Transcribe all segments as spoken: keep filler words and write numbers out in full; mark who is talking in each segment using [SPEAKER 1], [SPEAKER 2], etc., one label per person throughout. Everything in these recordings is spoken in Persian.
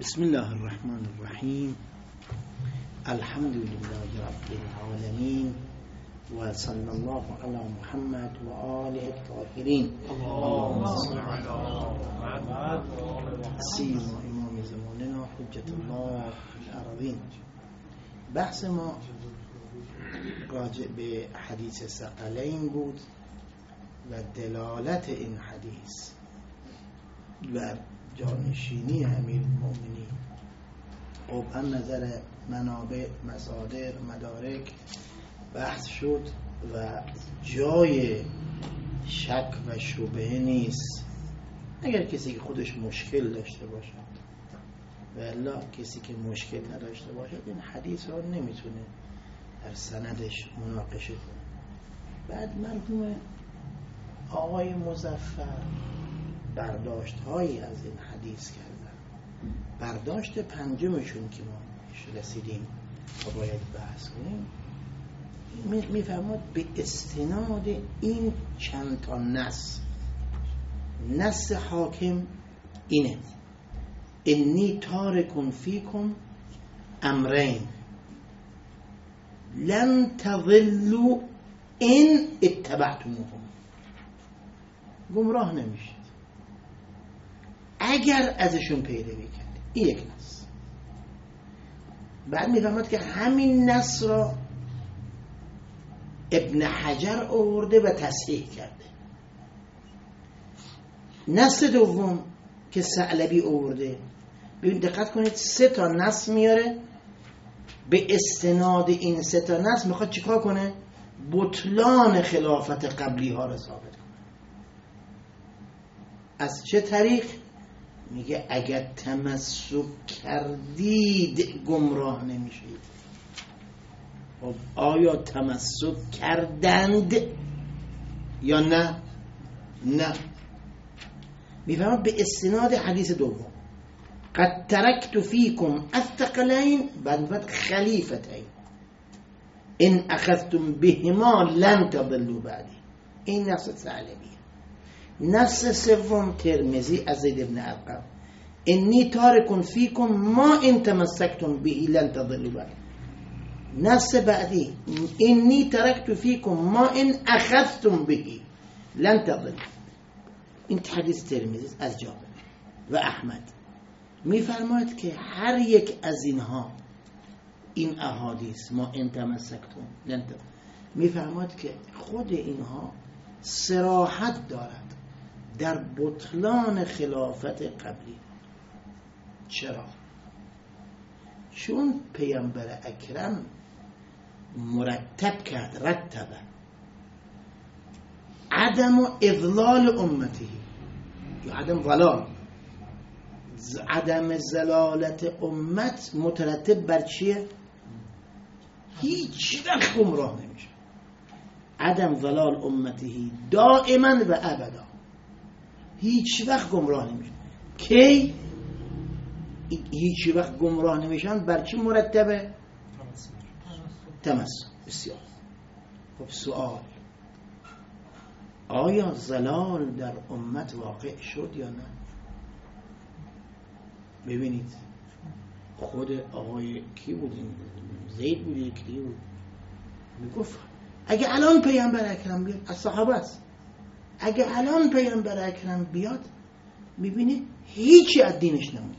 [SPEAKER 1] بسم الله الرحمن الرحیم. الحمد لله رب العالمین و صلی الله علی محمد و آله الطاهرین. اللهم صل علی محمد سیما امام زماننا حجت الله فی الارضین. بحث ما راجع به حدیث ثقلین بود و دلالت این حدیث و جانشینی امیرالمؤمنین. خب هم نظر منابع، مصادر، مدارک بحث شد و جای شک و شبهه نیست اگر کسی که خودش مشکل داشته باشد، و الا کسی که مشکل نداشته باشد این حدیث را نمیتونه در سندش مناقشه کنه. بعد مرحوم آقای مظفر برداشت هایی از این حدیث کردن. برداشت پنجمشون که ما رسیدیم و باید بحث کنیم میفرماد به استناد این چند تا نص نص حاکم اینه: انی تارکن فیکم امرین لن تضلوا ان اتبعتموهم. گمراه نمیشید اگر ازشون پیروی کرد. این یک نص. بعد میفهمد که همین نص را ابن حجر آورده و تصحیح کرده. نص دوم که ثعلبی آورده، ببین دقت کنید، سه تا نص میاره. به استناد این سه تا نص میخواد چیکار کنه؟ بطلان خلافت قبلی ها را ثابت کنه. از چه طریق؟ میگه اگر تمسک کردید گمراه نمیشید. خب آیا تمسک کردند یا نه؟ نه. میفهمم به استناد حدیث دوم قد ترکت فیکم الثقلین، بعد خلیفتین ان اخذتم بهما لن تضلوا بعدی. این نص ثعلبی. نص سوم ترمذی از زید بن ارقم: انی تارکن فیکم ما ان تمسکتم به لن تضلوا بعدی. نص بعدی: انی ترکت فیکم ما ان اخذتم به لن تضلوا. این حدیث ترمذی از جابر و احمد. میفرماید که هر یک از اینها، این احادیث ما ان تمسکتم لن تضلوا، میفرماید که خود اینها صراحت دارد در بطلان خلافت قبلی. چرا؟ چون پیامبر اکرم مرتب کرد، رتبه عدم و اضلال امتی یا عدم ضلال، عدم زلالت امت مترتب بر چیه؟ هیچ وقت گمراه نمیشه. عدم ضلال امتی دائما و ابدا، هیچ وقت گمراه نمیشه. کی هیچ وقت گمراه نمیشن؟ بر چی مرتبه؟ تمسک. بسیار خب. سوال: آیا زلال در امت واقع شد یا نه؟ ببینید خود آقای کی بود؟ زید بود یا کی بود؟ میگفت اگه الان پیامبر اکرم بیاد، از صحابه است، اگه الان پیامبر اکرم بیاد میبینید هیچی از دینش نمونده.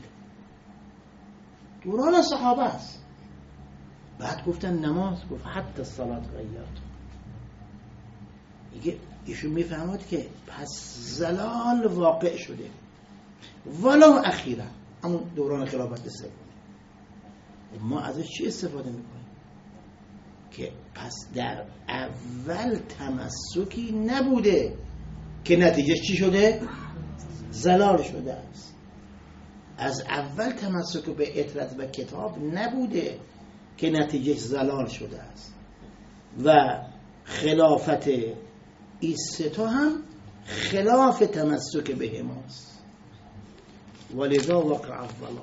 [SPEAKER 1] دوران صحابه است. بعد گفتن نماز، گفت حتی الصلاة غیرت. دیگه ایشون میفهمد که پس زلال واقع شده، ولو اخیرا، اما دوران خلافت سوم. ما ازش چی استفاده میکنیم؟ که پس در اول تمسکی نبوده که نتیجه چی شده؟ زلال شده است. از اول تمسک به اطرت و کتاب نبوده که نتیجه زلال شده است. و خلافت این ستا هم خلاف تمسک به هماست. ولذا وقع الضلال،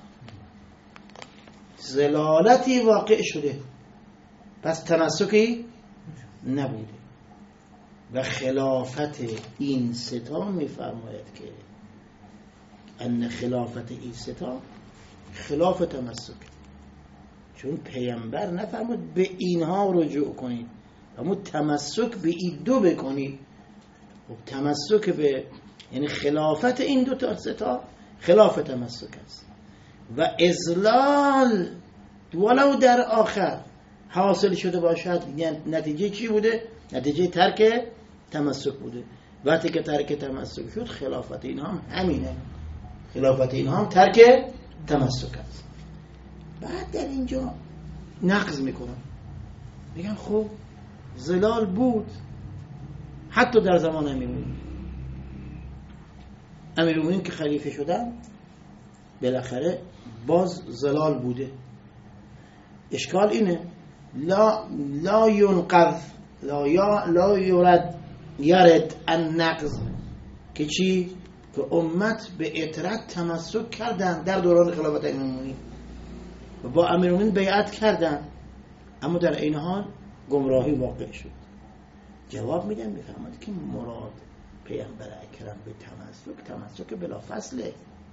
[SPEAKER 1] زلالتی واقع شده، پس تمسکی نبوده. و خلافت این ستا میفرماید که ان خلافت این ستا خلاف تمسک، چون پیامبر نفرمود به اینها رجوع کنید، اما تمسک به این دو بکنید. خب تمسک به یعنی خلافت این دو تا ستا خلاف تمسک است و اذلال ولو در آخر حاصل شده باشد، یعنی نتیجه چی بوده؟ نتیجه ترک تمسک بوده. وقتی که ترک تمسک شد خلافت این هم همینه، خلافت این هم ترک تمسک است. بعد در اینجا نقض میکنن، میگن خب زلال بود حتی در زمان امیرالمومنین. امیرالمومنین که خلیفه شدن بالاخره باز زلال بوده. اشکال اینه لا لا ينقض لا یا لا یرد یرد النقض که چی؟ که امت به اطرت تمسک کردن در دوران خلافت امیرالمومنین و با امیرالمومنین بیعت کردن، اما در این حال گمراهی واقع شد. جواب میدن میفهمد که مراد پیامبر اکرم به تمسک تمسک بلا فصله.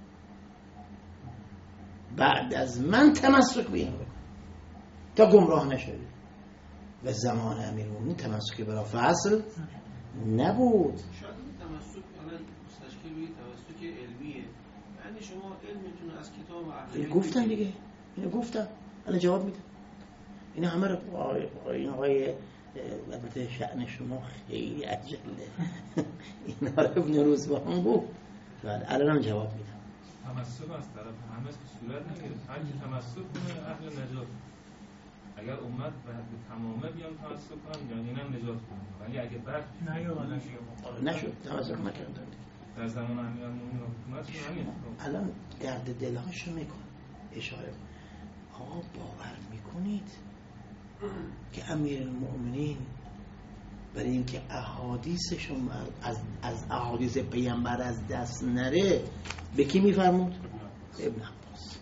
[SPEAKER 1] بعد از من تمسک به این بکن تا گمراه نشدی. و زمان امیرالمومنین تمسک بلا فصل نبود.
[SPEAKER 2] شاید این تمسک الان مستشکل روی تمسک علمیه، یعنی شما علمتون از کتاب و
[SPEAKER 1] اینو گفتم دیگه، اینو گفتم الان جواب میدم. اینا همه رو این آقای البته شأن شما خیلی عجله اینا رو ابن روزبان بود. بله الان هم جواب میدم.
[SPEAKER 3] تمسک از طرف همه صورت نگیره، هر کی تمسک کنه اهل نجات. اگر امت به تمامه بیان تمسک کنن یعنی اینم نجات کنن، ولی اگه بعد
[SPEAKER 1] نشد تمسک نکردن
[SPEAKER 3] در زمان امیرالمومنین حکومت همین
[SPEAKER 1] الان درد دلهاشو میکنه اشاره. آقا باور میکنید که امیرالمومنین برای اینکه احادیثشون از از احادیث پیامبر از دست نره به کی میفرمود؟ ابن عباس.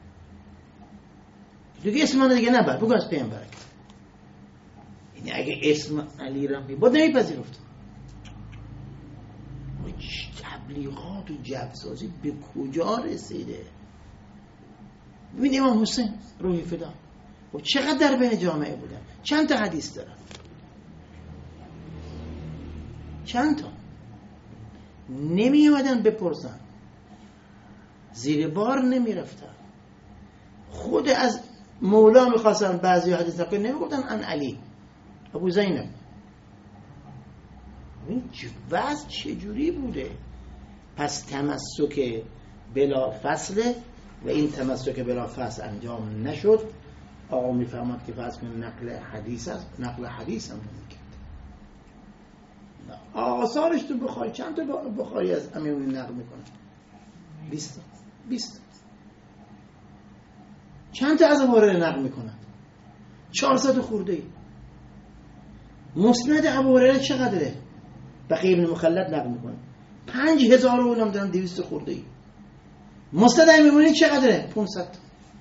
[SPEAKER 1] دیگه اسم من دیگه نبر بگو از پیامبر. یعنی اگه اسم علی را میبود نمیپذیرفت. تبلیغات و جبسازی به کجا رسیده؟ ببین امام حسین روحی فدا خب چقدر در بین جامعه بودن، چند تا حدیث دارن، چند تا نمی اومدن بپرسن، زیر بار نمی رفتن. خود از مولا میخواستن بعضی حدیث نقل نمی گفتن ان علی ابو زینب. این وضع چجوری بوده؟ پس تمسک بلا فصله و این تمسک بلا فصل انجام نشد. آقا میفهمد که فرض کنید نقل حدیث است، نقل حدیث هم نمیکرد. آثارش تو بخاری چند تا بخاری از امیرالمومنین نقل میکنه؟ بیست بیست. چند تا از ابوهریره نقل میکنن؟ چهارصد خورده ای. مسند ابوهریره چقدره؟ بقیه ابن مخلد نقل میکنه پنج هزار و اونم دارن دویست خورده ای. مسند امیرالمومنین چقدره؟ پانصد.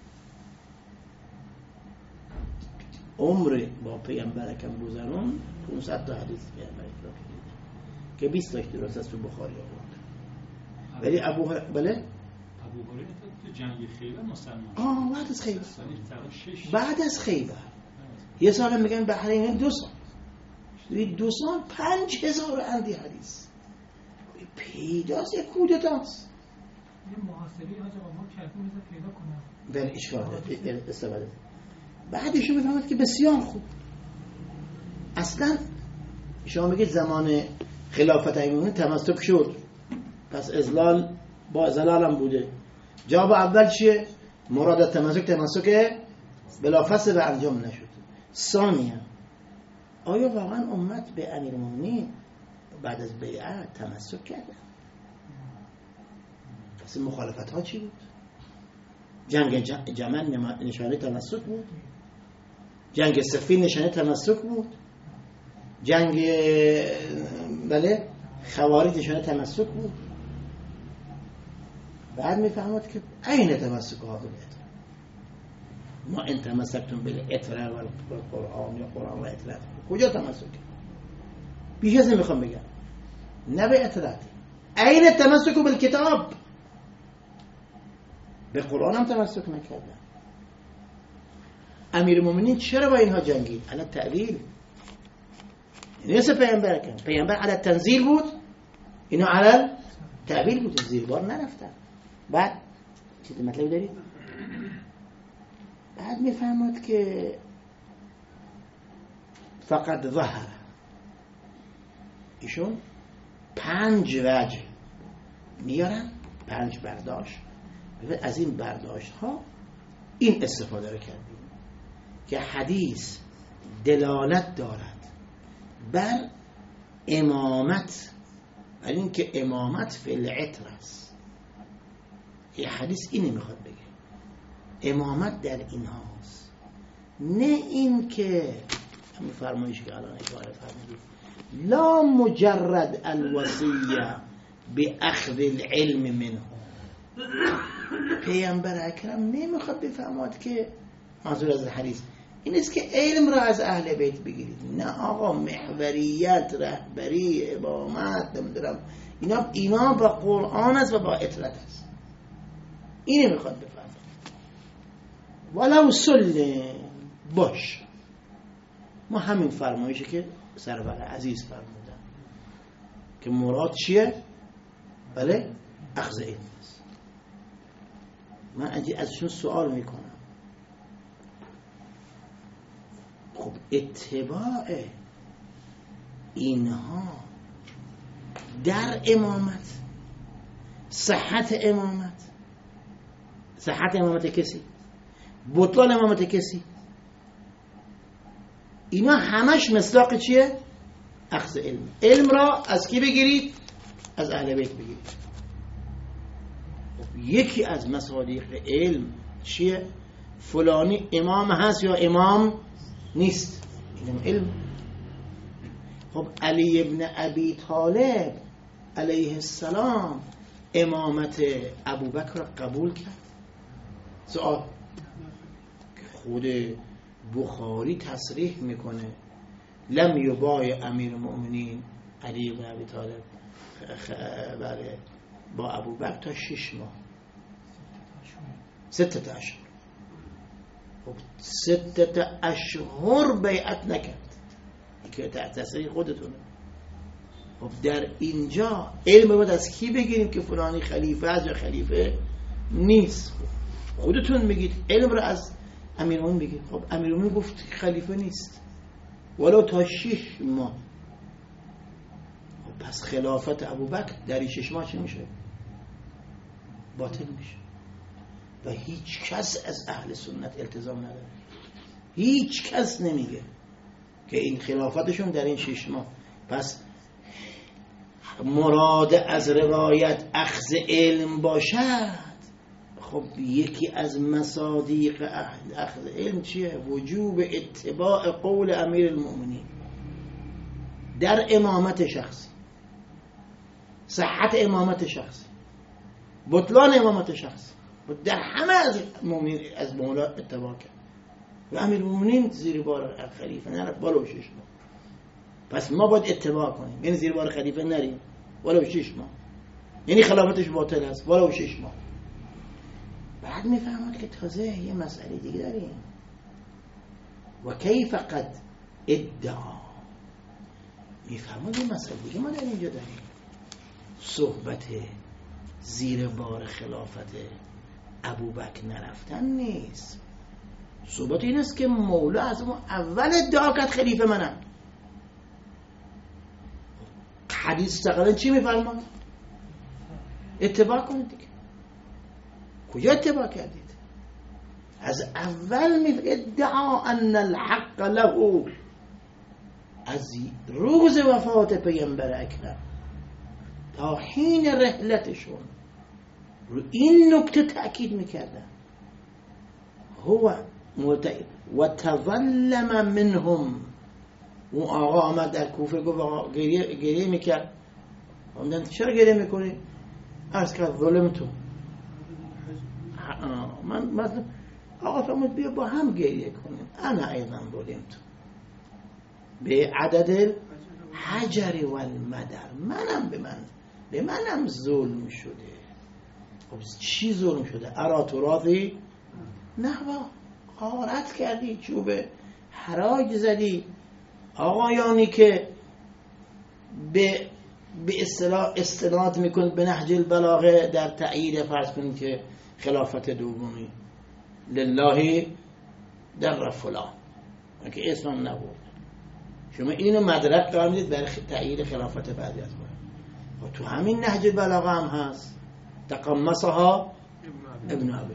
[SPEAKER 1] عمر با پیامبر اکرم گذرون پانصد تا حدیث پیامبر اکرم که بیست تاش درست است تو بخاری آورد. ولی ابو بله
[SPEAKER 4] ابو هریره تو جنگ خیبر مسلمان
[SPEAKER 1] آه بعد از خیبر بعد از خیبر یه سال میگن بحرین دو سال دو سال پنج هزار اندی حدیث پیداست. یک کودتاست.
[SPEAKER 5] یه محاسبی حاج آقا ما کافی میشه پیدا کنم
[SPEAKER 1] در اشکال استفاده. بعدشون میفهمد که بسیار خوب. اصلا شما میگید زمان خلافت امیرالمومنین تمسک شد، پس ازلال با ازلال هم بوده. جواب اول چیه؟ مراد تمسک تمسک بلا فصل و انجام نشد. ثانیا آیا واقعا امت به امیرالمومنین بعد از بیعت تمسک کردن؟ پس مخالفت ها چی بود؟ جنگ جمل نشانه تمسک بود؟ جنگ صفین نشانه تمسک بود؟ جنگ بله خوارج نشانه تمسک بود؟ بعد میفهمد که عین تمسک ها بود. ما ان تمسکتم بالعطر و القرآن یا قرآن و عطرت کجا تمسک؟ بیش از این میخوام بگم نه به عطرت، عین تمسک بالکتاب. به قرآن هم تمسک نکردن. امیرالمومنین چرا با اینها جنگید؟ علی تأویل، نیست پیامبر کن، پیامبر علی تنزیل بود، اینا علی تأویل بود، زیر بار نرفتن. بعد چیز مطلب دارید؟ بعد میفهمد که فقط ظهر ایشون پنج وجه میارن، پنج برداشت، از این برداشت ها این استفاده رو کردیم که حدیث دلالت دارد بر امامت، بر این که امامت فی العطر است. این حدیث اینی میخواد بگه امامت در این هاست، نه این که همین فرمایش که الان اشاره فرمودید لا مجرد الوصیه به اخذ العلم منه. پیامبر اکرم نمیخواد بفهمد که منظور از حدیث این است که علم را از اهل بیت بگیرید، نه آقا محوریت، رهبری، امامت، نمیدونم اینا اینا با قرآن است و با اطرت است. اینو میخواد بفهمد. ولو سلم باش، ما همین فرمایشی که سرور عزیز فرمودن که مراد چیه؟ بله اخذ علم است. من ازشون سوال میکنم، خب اتباع اینها در امامت، صحت امامت، صحت امامت کسی، بطلان امامت کسی، اینا همش مصداق چیه؟ اخذ علم. علم را از کی بگیرید؟ از اهل بیت بگیرید. خب یکی از مصادیق علم چیه؟ فلانی امام هست یا امام نیست، اینم علم. خب علی ابن ابی طالب علیه السلام امامت ابوبکر را قبول کرد. سوال خود بخاری تصریح میکنه لم یبایع امیر المؤمنین علی ابن ابی طالب بله با ابوبکر تا شش ماه، ستت اشهر. خب ستت اشهر بیعت نکرد، که تصریح خودتونه. خب در اینجا علم باید از کی بگیریم که فلانی خلیفه از یا خلیفه نیست؟ خودتون میگید علم رو از امیرالمومنین بگید. خب امیرالمومنین گفت خلیفه نیست ولو تا شش ماه. خب پس خلافت ابوبکر در این شش ماه چی میشه؟ باطل میشه. و هیچ کس از اهل سنت التزام نداره، هیچ کس نمیگه که این خلافتشون در این شش ماه. پس مراد از روایت اخذ علم باشد، خب یکی از مصادیق اخذ علم چیه؟ وجوب اتباع قول امیر المؤمنین در امامت شخصی، صحت امامت شخصی، بطلان امامت شخصی، در همه از مؤمنین از مولا اتباع کرد و امیر المؤمنین زیر بار خلیفه نرفت ولو شش ماه. پس ما باید اتباع کنیم، یعنی زیر بار خلیفه نریم ولو شش ماه، یعنی خلافتش باطل است ولو شش ماه. بعد میفهمد که تازه یه مسئله دیگه داریم، و کیف قد ادعا، میفهمد یه مسئله دیگه ما در اینجا داریم. صحبت زیر بار خلافت ابوبکر نرفتن نیست، صحبت این است که مولا از ما اول ادعا کرد خلیفه منم. حدیث تقریبا چی میفرماد؟ اتباع کنید دیگه. کجا اتباع کردید؟ از اول می ادعا ان الحق له، از روز وفات پیامبر اکرم تا حین رحلتشون رو این نکته تأکید میکردن. هو و تظلم منهم، اون آقا آمد در کوفه گفت گریه, گریه میکرد. آمدن چرا گریه میکنی؟ عرض کرد ظلم تو. من مثلا آقا فرمود بیا با هم گریه کنیم. انا ایضا ظلم تو به عدد حجر و المدر، منم به من به منم ظلم شده. خب چی ظلم شده؟ ارا تو راضی؟ نه با غارت کردی، چوب حراج زدی. آقایانی که به به اصطلاح استناد میکنید به نهج البلاغه در تأیید فرض کنید که خلافت دومی لله در فلان که اسلام نبود، شما اینو مدرک قرار میدید برای تأیید خلافت بعدی از ما. و تو همین نهج البلاغه هم هست تقمصها ابن ابی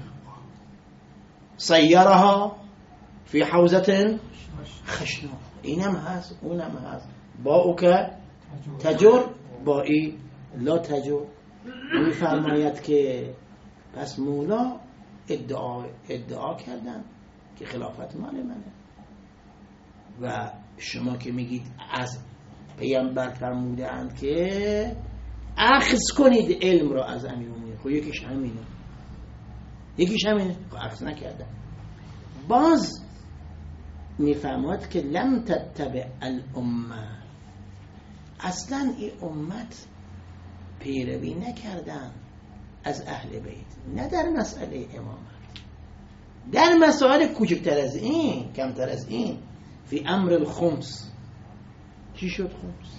[SPEAKER 1] سیرها فی حوزه خشنه، اینم هست اونم هست. با او که تجر با ای لا تجر. میفرماید که پس مولا ادعا, ادعا کردن که خلافت مال منه و شما که میگید از پیامبر فرموده اند که اخذ کنید علم را از امیرالمومنین، خب یکیش همینه یکیش همینه خب اخذ نکردن. باز میفرماید که لم تتبع الامه، اصلا این امت پیروی نکردن از اهل بیت، نه در مسئله امامت، در مسائل کوچکتر از این کمتر از این. فی امر الخمس چی شد خمس؟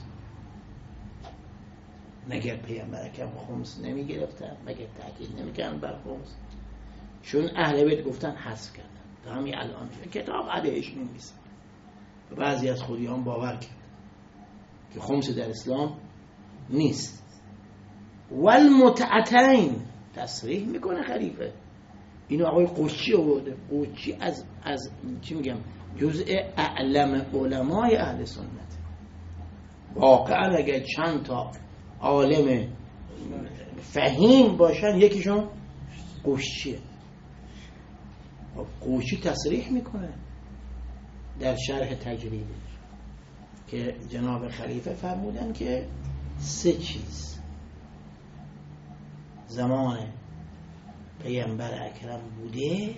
[SPEAKER 1] مگر پیامبر اکرم خمس نمی گرفتن؟ مگر تاکید نمی کردن بر خمس؟ چون اهل بیت گفتن حذف کردن تا همین الان کتاب علیهش نمی‌نویسن. بعضی از خودیان باور کرد که خمس در اسلام نیست. والمتعتین تصریح میکنه خلیفه، اینو آقای قوچی آورده. قوچی از از چی میگم جزء اعلم علمای اهل سنت. واقعا اگه چند تا عالم فهیم باشن یکیشون قوچیه. قوچی تصریح میکنه در شرح تجریدی که جناب خلیفه فرمودن که سه چیز زمان پیامبر اکرم بوده،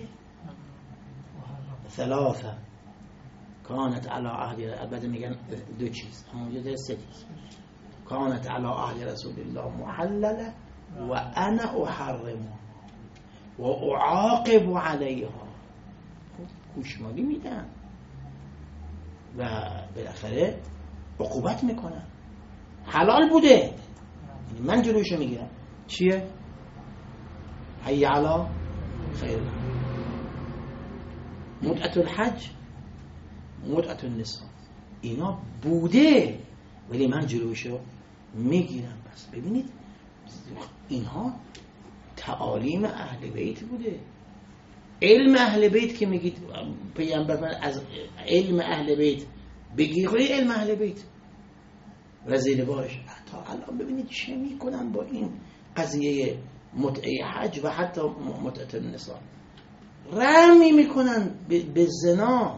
[SPEAKER 1] ثلاثه کانت علی عهد، البته میگن دو چیز اما اونجا سه چیز. کانت علی عهد رسول الله محلله و انا احرمه و اعاقب علیها. گوشمالی میدن و بالاخره عقوبت میکنن. حلال بوده من جلوشو میگیرم. چیه؟ حی علی خیر، متعت الحج، متعت النساء، اینا بوده ولی من جلوشو میگیرم. بس ببینید اینها تعالیم اهل بیت بوده. علم اهل بیت که میگید پیامبر از علم اهل بیت بگی، خود علم اهل بیت و زیر بارش تا الان ببینید چه میکنن با این قضیه متعه حج و حتی متعه النساء. رمی میکنن به زنا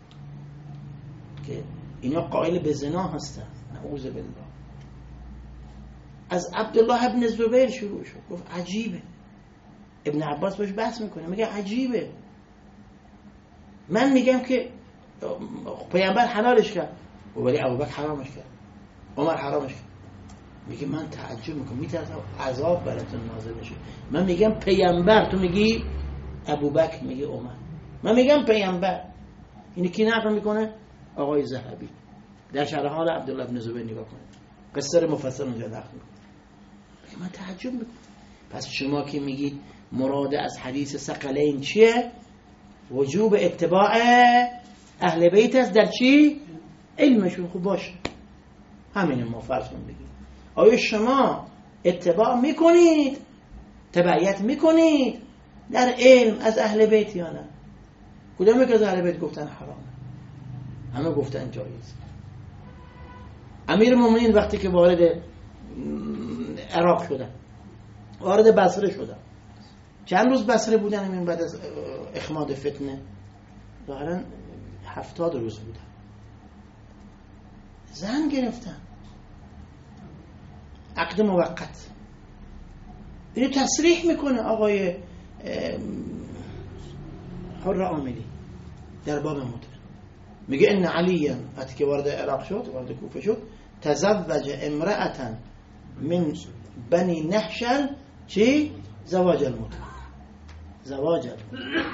[SPEAKER 1] که اینا قائل به زنا هستن، نعوذ بالله. از عبدالله ابن زبیر شروع شد، گفت عجیبه. ابن عباس باش بحث میکنه میگه عجیبه، من میگم که پیامبر حلالش کرد ولی ابوبکر حرامش کرد، عمر حرامش کرد. میگه من تعجب میکنم، میترسم عذاب براتون نازل بشه. من میگم پیامبر، تو میگی ابوبکر، میگه عمر، من میگم پیامبر. اینی کی نقل میکنه؟ آقای ذهبی در شرح حال عبدالله ابن زبیر نگاه کنید، قصه رو مفصل اونجا نقل میکنه. من تعجب میکنم. پس شما که میگید مراد از حدیث ثقلین چیه؟ وجوب اتباع اهل بیت است در چی؟ علمشون. خوب باشه، همین ما فرض کنیم بگید آیا شما اتباع میکنید، تبعیت میکنید در علم از اهل بیت یا نه؟ کدومی که از اهل بیت گفتن حرامه، همه گفتن جایز. امیر مومنین وقتی که وارد عراق شدن، وارد بصره شدن، چند روز بصره بودن همین بعد از اخماد فتنه؟ ظاهرا هفتاد روز بودن. زن گرفتن، عقد موقت. اینو تصریح میکنه آقای حر عاملی در باب متعه. میگه ان علیه وقتی که وارد عراق شد، وارد کوفه شد، تزوج امرأة من بنی نحشل چی؟ زواج المطلق زواج المطلق.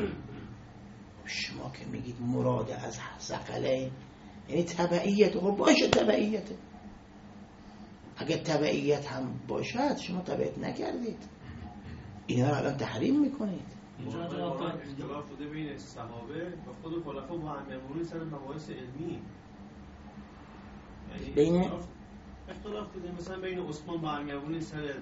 [SPEAKER 1] شما که میگید مراد از ثقلین یعنی تبعیت، خب باشه تبعیته. اگه تبعیت هم باشد شما تبعیت نکردید، اینا رو الان تحریم میکنید.
[SPEAKER 2] اینجا اختلاف بوده بین صحابه و خود خلفا با امرمون سر مباحث علمی، یعنی
[SPEAKER 1] بین
[SPEAKER 2] اختلاف بوده مثلا بین عثمان با امرمون سر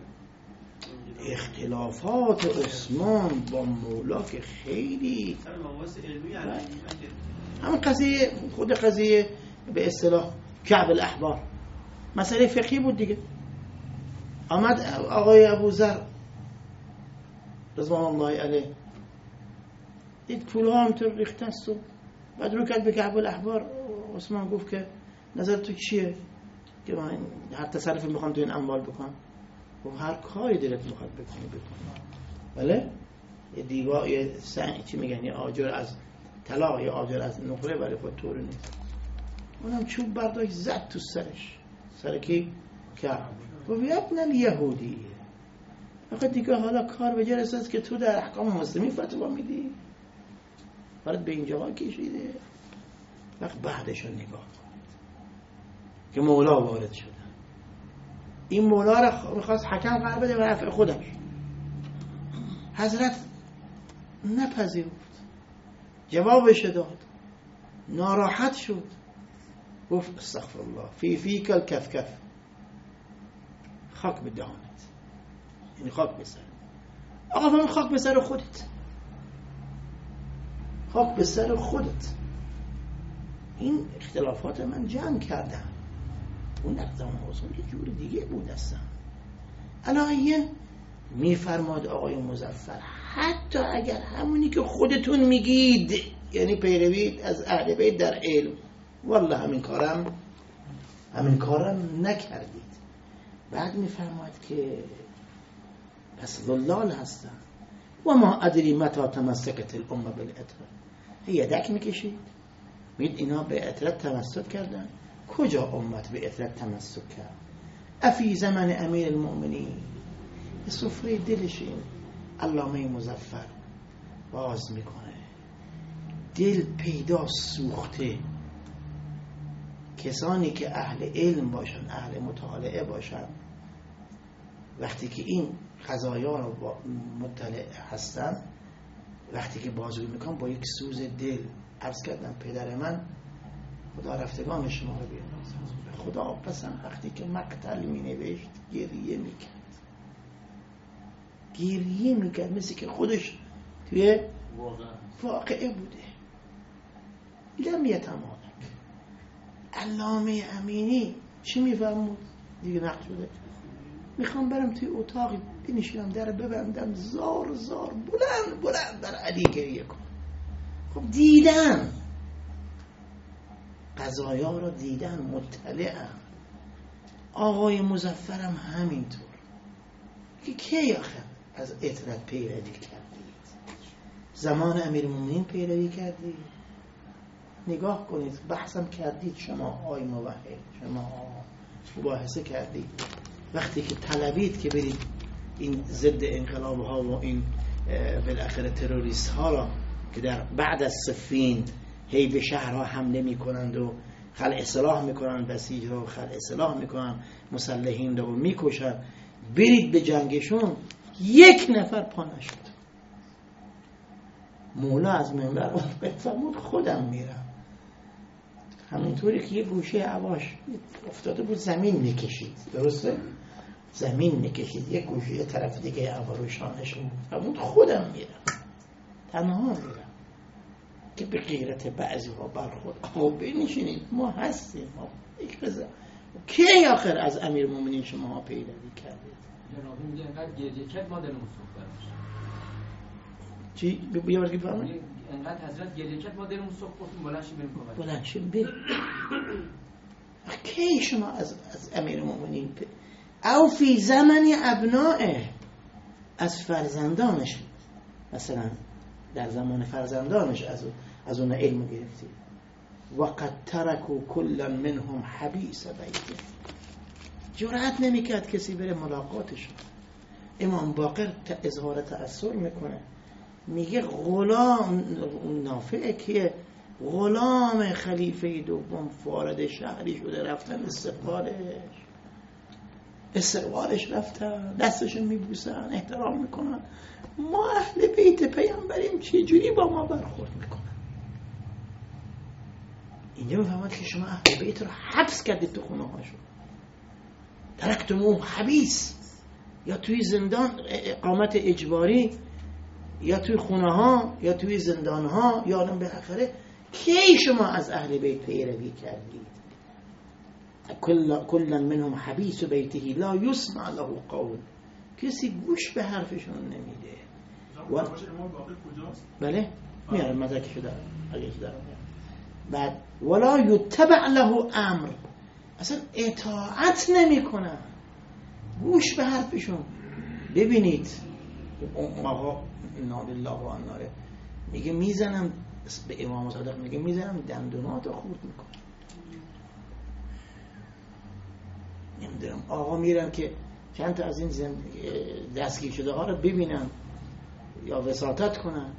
[SPEAKER 1] اختلافات عثمان با مولا که خیلی
[SPEAKER 2] سر مباحث علمی علمی
[SPEAKER 1] همون قضیه، خود قضیه به اصطلاح کعب الاحبار مسئله فقهی بود دیگه. آمد آقای ابوذر رضوان الله علیه دید پولها همطور ریخته است و بعد رو کرد به کعب الاحبار. عثمان گفت که نظر تو چیه که من هر تصرفی میخوام تو این اموال بکنم؟ و هر کاری دلت میخواد بکنی بکنی. بله یه دیوار یه سنگ چی میگن یه آجر از طلا یا آجر از نقره، ولی خود طور نیست. اونم چوب برداشت زد تو سرش، سر کی؟ کعب. و ابن الیهودی فقط دیگه حالا کار به جا رسید که تو در احکام مسلمی فتوا میدی، فرد به اینجا کشیده. وقت بعدش رو نگاه کنید که مولا وارد شده. این مولا رو میخواست حکم قرار بده به نفع خودش. حضرت نپذیرفت، جوابش داد، ناراحت شد، گفت استغفر الله فی فیک الکفکف، خاک به دهانت، یعنی خاک به سر. آقا فرمود خاک به سر خودت، خاک به سر خودت. این اختلافات من جمع کردم، اون نقضم حسن یه جور دیگه بود اصلا. علایه میفرماد آقای مظفر حتی اگر همونی که خودتون میگید یعنی پیروی از اهل بیت در علم، والله همین کارم همین کارم نکردید. بعد میفرماد که پس ضلال هستن. و ما ادری متى تمسکت الامه بالعتره، یدک میکشید میگید اینا به عترت تمسک کردن. کجا امت به عترت تمسک کرد؟ افی زمان امیر المؤمنین. سفره دلش این علامه مظفر باز میکنه، دل پیدا سوخته. کسانی که اهل علم باشن، اهل مطالعه باشن، وقتی که این قضایا رو مطلع هستن، وقتی که بازجویی میکنن با یک سوز دل عرض کردم پدر من خدا رفتگان شما رو بیامرزه، خدا پسم وقتی که مقتل می نوشت گریه میکرد، گریه میکرد مثل که خودش توی واقعه بوده. لم یتمالک. علامه امینی چی میفرمود؟ دیگه نقل شده، میخوام برم توی اتاقی بنشینم در ببندم زار زار بلند بلند در علی گریه کنم. خب دیدن قضایا رو، دیدن مطلعم. آقای مظفرم همینطور که کی آخر از عترت پیروی کردید؟ زمان امیرالمومنین پیروی کردید؟ نگاه کنید، بحثم کردید شما آقای موحد، شما مباحثه کردید. وقتی که طلبید که برید این ضد انقلاب ها و این بالاخره تروریست ها را که در بعد از صفین هی به شهرها حمله میکنند و خلع اصلاح میکنند، بسیج رو خلع اصلاح میکنند، مسلحین رو میکشند، برید به جنگشون، یک نفر پا نشد. مولا از منبر فرمود خودم میرم. همونطوری که یه گوشه عواش افتاده بود زمین میکشید، درسته؟ زمین میکشید، یه گوشه یه طرف دیگه عوا روشانش بود. فرمود خودم میرم، تنها میرم که به غیرت بعضی ها برخورد. آقا بنشینید، ما هستیم، ما یک بزن. کی آخر از امیر مومنین شما ها پیروی کردید؟
[SPEAKER 6] جنابی میگه اینقدر گریه کرد ما دلمون سوخت براش.
[SPEAKER 1] چی؟ بیا برگی فرمایید.
[SPEAKER 6] اینقدر حضرت گریه کرد ما دلمون سوخت، گفتیم بلند شیم بریم کمک.
[SPEAKER 1] بلند شیم بریم. کی شما از از امیر مومنین پ... او فی زمن ابنائه، از فرزندانش، مثلا در زمان فرزندانش از اون از اون علم گرفتید. وقد ترکوا کلا منهم حبیس بیت، جرأت نمیکرد کسی بره ملاقاتشون. امام باقر اظهار تأثر میکنه، میگه غلام نافع که غلام خلیفه دوم وارد شهری شده، رفتن استقبالش استقبالش رفتن، دستشون میبوسن، احترام میکنن. ما اهل بیت پیامبریم چه جوری با ما برخورد میکنن؟ اینجا میفهمد که شما اهل بیت رو حبس کردید تو خونه هاشون، ترکتموه حبیس، یا توی زندان اقامت اجباری، یا توی خونه ها، یا توی زندان ها، یا آدم بالاخره. کی شما از اهل بیت پیروی کردید؟ کلا منهم حبیس بیته لا یسمع له قول، کسی گوش به حرفشون نمیده. و... بله میارم مدرکشو دارم اگه دارم. بعد ولا یتبع له امر، اصلا اطاعت نمی کنن، گوش به حرفشون. ببینید آقا نالله و اناره میگه میزنم به امام صادق، میگه میزنم دندوناتو خورد میکنم. نمیدونم آقا میرم که چند تا از این دستگیر شده ها رو ببینم یا وساطت کنن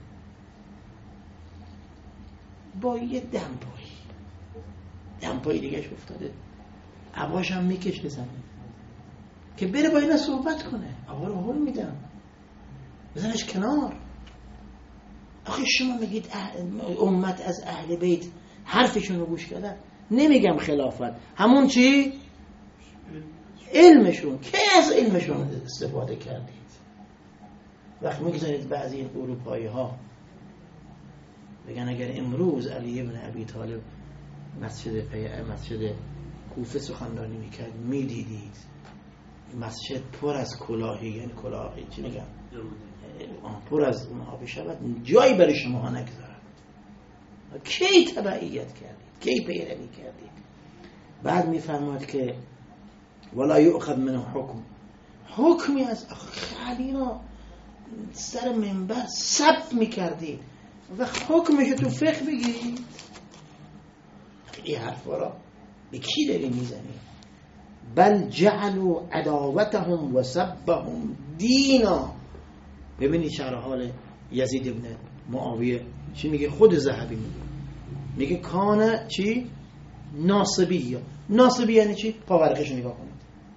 [SPEAKER 1] با یه دمپایی دمپایی دیگهش افتاده، عباش هم میکشه زمین که بره با اینا صحبت کنه. آقا رو هول میدم، بزنش کنار. آخه شما میگید امت از اهل بیت حرفشون رو گوش کردن. نمیگم خلافت، همون چی؟ علمشون. کی از علمشون استفاده کردید؟ وقت میگذارید بعضی این اروپایی ها بگن اگر امروز علی ابن ابی طالب مسجد پی مسجد کوفه سخنرانی میکرد میدیدید مسجد پر از کلاهی، یعنی کلاهی چی میگم پر از اونها بشود، جایی برای شما نگذارد. کی تبعیت کردید؟ کی پیروی کردید؟ بعد میفرماد که ولا یؤخذ منه حکم، حکمی از خالی را سر منبر سب میکردید و حکمشو تو فقه بگیرید. این حرفا را به کی داری میزنید؟ بل جعلوا عداوتهم و سبهم دینا. ببینید شرح حال یزید ابن معاویه چی میگه؟ خود ذهبی میگه میگه کانه چی؟ ناصبیه. ناصبی یعنی چی؟ پاورقش نگاه کنید.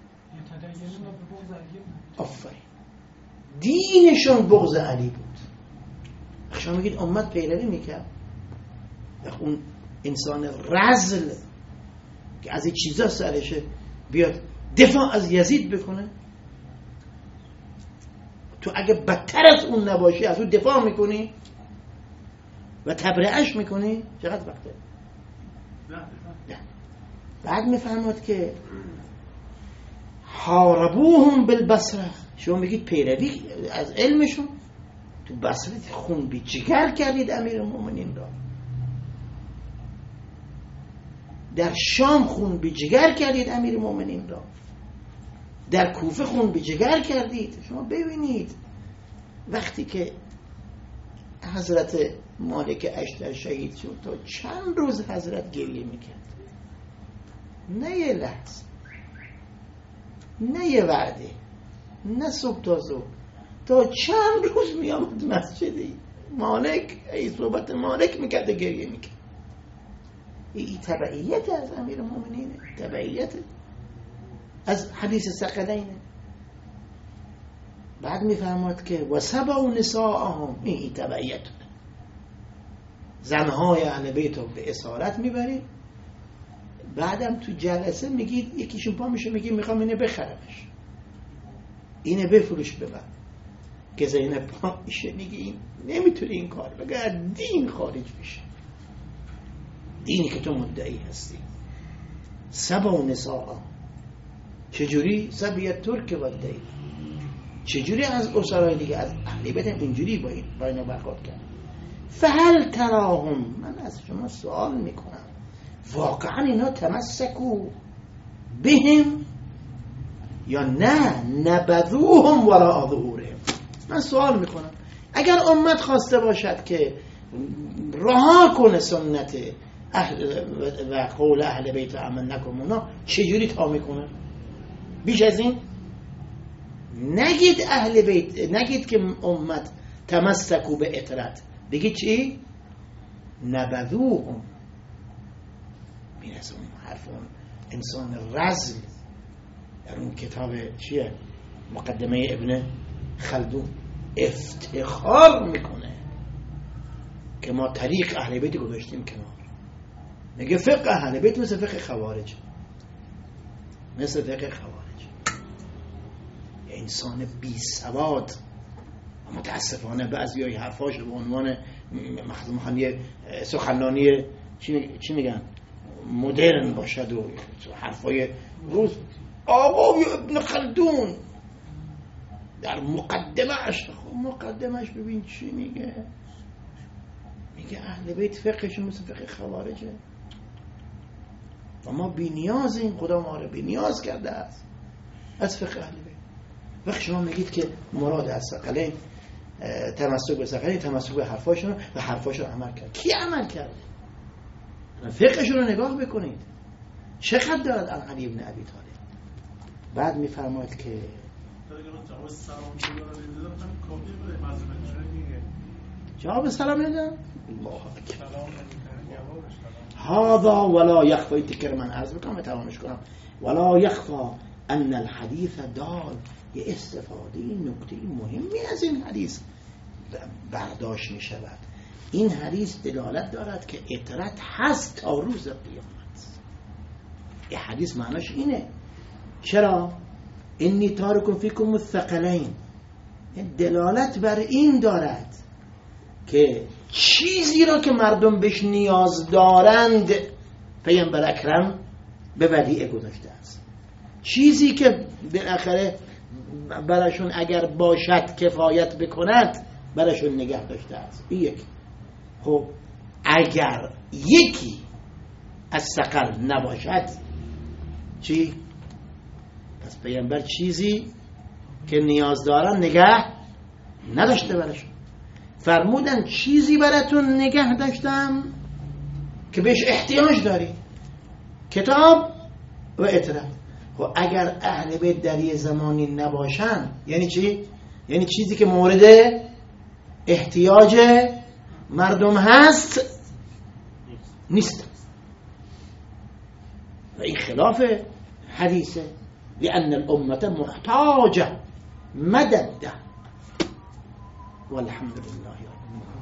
[SPEAKER 1] آفرین، دینشون بغض علی بود. شما میگید امت پیروی میکرد، اون انسان رذل که از این چیزا سرشه بیاد دفاع از یزید بکنه، تو اگه بدتر از اون نباشی از اون دفاع میکنی و تبرئهش میکنی، چقدر وقته؟ نه. بعد میفهمد که حاربوهم بالبصره، شما میگید پیروی از علمشون، تو بصره خون بی جگر کردید امیر المؤمنین را، در شام خون بی جگر کردید امیر المؤمنین را، در کوفه خون بی جگر کردید. شما ببینید وقتی که حضرت مالک اشتر شهید شد تا چند روز حضرت گریه میکرد، نه یه لحظه، نه یه وعده، نه صبح تا صبح، تا چند روز میامد مسجدی مالک، ای صحبت مالک میکرد و گریه میکرد. این تبعیت از امیر المؤمنین، تبعیت از حدیث ثقلینه. بعد میفرماد که و سبع نساءهم، این تبعیت، زنهای اهل بیت رو به اسارت میبرید. بعدم تو جلسه میگید یکیشون پا میشه میگه میخوام اینه بخرمش، اینه بفروش ببر، که زینب پا میشه میگه این نمیتونی این کار بگه، دین خارج میشه، دینی که تو مدعی هستی. سبع نساء، چجوری؟ سبیت ترک و دین، چجوری از اسرای دیگه از اهل بیت اینجوری با این با اینا برخورد کرد. فهل تراهم، من از شما سوال میکنم واقعا اینا تمسکو بهم یا نه نبذوهم وراء ظهورهم؟ من سوال میکنم اگر امت خواسته باشد که رها کنه سنت اهل و قول اهل بیت و عمل نکنه، اونا چجوری تا میکنه؟ بیش از این نگید اهل بیت، نگید که امت تمسکو به اطرت، بگید چی؟ نبذوهم. این از اون حرف اون انسان رزل در اون کتاب چیه؟ مقدمه ابن خلدون افتخار میکنه که ما طریق اهل بیت گذاشتیم کنار. میگه فقه اهل بیت مثل فقه خوارج، مثل فقه خوارج. انسان بی سواد و متاسفانه بعضی های حرفاش به عنوان مخزومخانی سخنانی چی میگن مدرن باشد و حرفای روز. آقا ابن خلدون در مقدمهش، مقدمهش ببین چی میگه، میگه اهل بیت فقهشون مثل فقه خوارجه و ما بی نیازیم، خدا ما رو بی نیاز کرده است از فقه اهل بیت. وقتی شما میگید که مراد از ثقلین تمسک به ثقلین، تمسک به حرفاشون و حرفاشون عمل کرد. کی عمل کرد؟ فقهشون رو نگاه بکنید چقدر دارد عن علی بن ابی طالب. بعد میفرماید که جواب سلام ندن. هذا ولا يخفى، تکر من عرض بکنم تمامش کنم. ولا يخفى ان الحديث دال، یه استفاده نکته مهمی از این حدیث برداشت می شود. این حدیث دلالت دارد که اطرت هست تا روز قیامت. این حدیث معناش اینه. چرا؟ انی تارکم فیکم الثقلین، دلالت بر این دارد که چیزی را که مردم بهش نیاز دارند پیامبر اکرم به ودیعه گذاشته است. چیزی که بالاخره براشون اگر باشد کفایت بکند براشون نگه داشته است. این یک. خب اگر یکی از ثقل نباشد چی؟ پس پیامبر چیزی که نیاز دارن نگه نداشته براشون. فرمودن چیزی براتون نگه داشتم که بهش احتیاج داری، کتاب و اطرت. خب اگر اهل بیت در یه زمانی نباشن یعنی چی؟ یعنی چیزی که مورد احتیاج مردم هست نیست. و این خلاف حدیثه. لأن الأمة محتاجة مدد. والحمد لله.